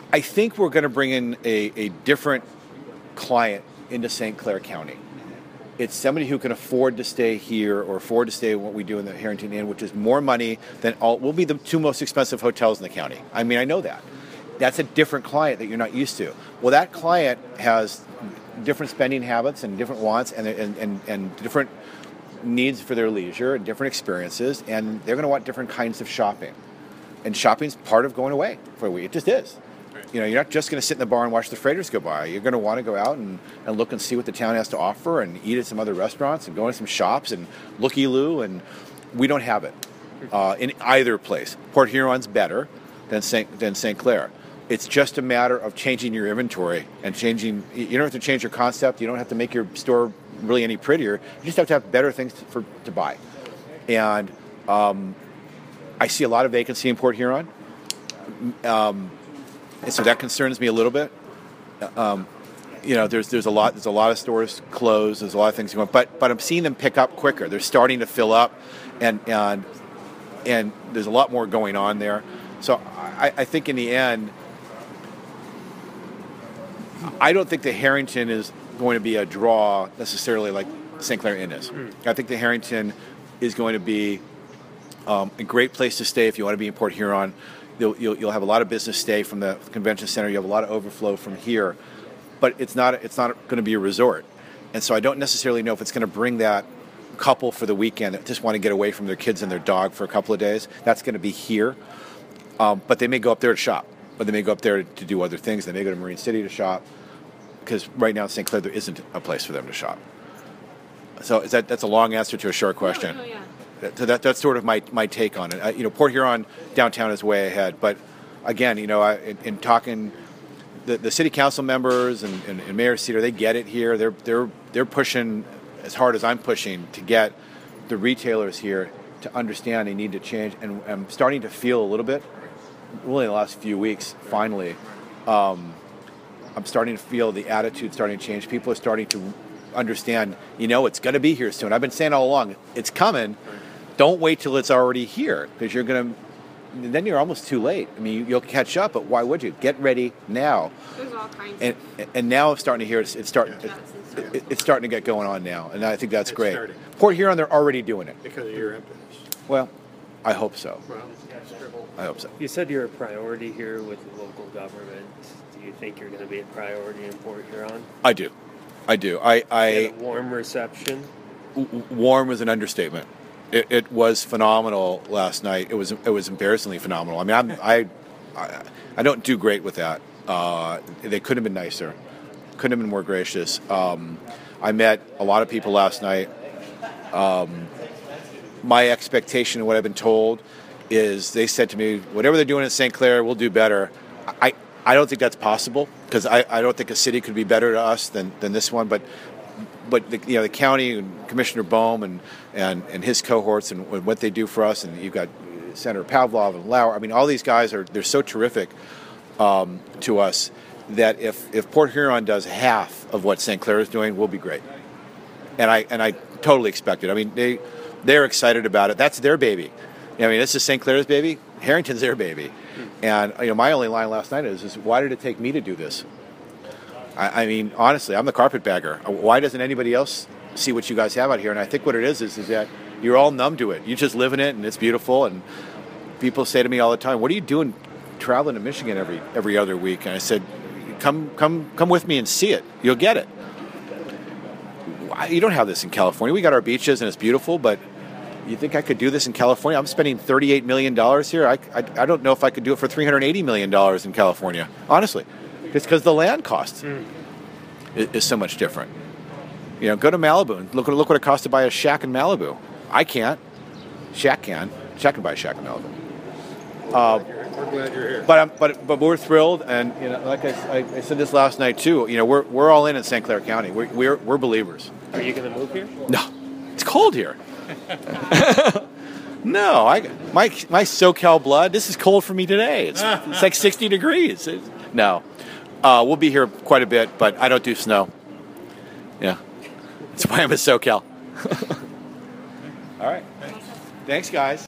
I think we're going to bring in a different client into St. Clair County. It's somebody who can afford to stay here or afford to stay in what we do in the Harrington Inn, which is more money than we'll be the two most expensive hotels in the county. I mean, I know that. That's a different client that you're not used to. Well, that client has different spending habits and different wants and different needs for their leisure and different experiences, and they're going to want different kinds of shopping. And shopping's part of going away for a week. It just is. You know, you're not just going to sit in the bar and watch the freighters go by. You're going to want to go out and look and see what the town has to offer and eat at some other restaurants and go into some shops and looky-loo, and we don't have it in either place. Port Huron's better than St. Clair. It's just a matter of changing your inventory and changing. You don't have to change your concept. You don't have to make your store really any prettier. You just have to have better things to buy. And I see a lot of vacancy in Port Huron. And so that concerns me a little bit. You know, there's a lot of stores closed. There's a lot of things going on, but I'm seeing them pick up quicker. They're starting to fill up, and there's a lot more going on there. So I think in the end, I don't think the Harrington is going to be a draw necessarily like St. Clair Inn is. I think the Harrington is going to be a great place to stay if you want to be in Port Huron. You'll have a lot of business stay from the convention center. You have a lot of overflow from here, but it's not going to be a resort, and so I don't necessarily know if it's going to bring that couple for the weekend that just want to get away from their kids and their dog for a couple of days. That's going to be here, but they may go up there to shop, or they may go up there to do other things. They may go to Marine City to shop, because right now in St. Clair there isn't a place for them to shop. So that's a long answer to a short question. No, yeah. So that's sort of my take on it. You know, Port Huron downtown is way ahead, but again, you know, in talking, the city council members and Mayor Cedar, they get it here. They're pushing as hard as I'm pushing to get the retailers here to understand they need to change. And I'm starting to feel a little bit, really in the last few weeks, finally, I'm starting to feel the attitude starting to change. People are starting to understand, you know, it's going to be here soon. I've been saying all along, it's coming. Don't wait till it's already here, because then you're almost too late. I mean, you'll catch up, but why would you? Get ready now. There's all kinds and now I'm starting to hear it's starting to get going on now, and I think that's great. Port Huron, they're already doing it. Because of your impetus. Well, I hope so. Well, I hope so. You said you're a priority here with the local government. Do you think you're going to be a priority in Port Huron? I do. I Get a warm reception? Warm is an understatement. It was phenomenal last night. It was embarrassingly phenomenal. I mean, I don't do great with that. They couldn't have been nicer. Couldn't have been more gracious. I met a lot of people last night. My expectation and what I've been told is they said to me, whatever they're doing in St. Clair, we'll do better. I don't think that's possible, because I don't think a city could be better to us than this one. But the county and Commissioner Bohm and his cohorts and what they do for us, and you've got Senator Pavlov and Lauer. I mean, all these guys they're so terrific to us that if Port Huron does half of what St. Clair is doing, we'll be great. And I totally expect it. I mean, they're excited about it. That's their baby. I mean, this is St. Clair's baby. Harrington's their baby. And my only line last night is why did it take me to do this? I mean, honestly, I'm the carpetbagger. Why doesn't anybody else see what you guys have out here? And I think what it is that you're all numb to it. You just live in it, and it's beautiful. And people say to me all the time, "What are you doing, traveling to Michigan every other week?" And I said, "Come with me and see it. You'll get it. You don't have this in California. We got our beaches, and it's beautiful, but." You think I could do this in California? I'm spending $38 million here. I don't know if I could do it for $380 million in California, honestly. It's because the land cost is so much different. You know, go to Malibu and look what it costs to buy a shack in Malibu. I can't. Shaq can. Shaq can buy a shack in Malibu. We're glad you're here. But we're thrilled, and you know, like I said this last night too. You know, we're all in St. Clair County. We're believers. Are you going to move here? No, it's cold here. No, my SoCal blood. This is cold for me today. It's like 60 degrees. No, we'll be here quite a bit, but I don't do snow. Yeah, that's why I'm a SoCal. All right, thanks, guys.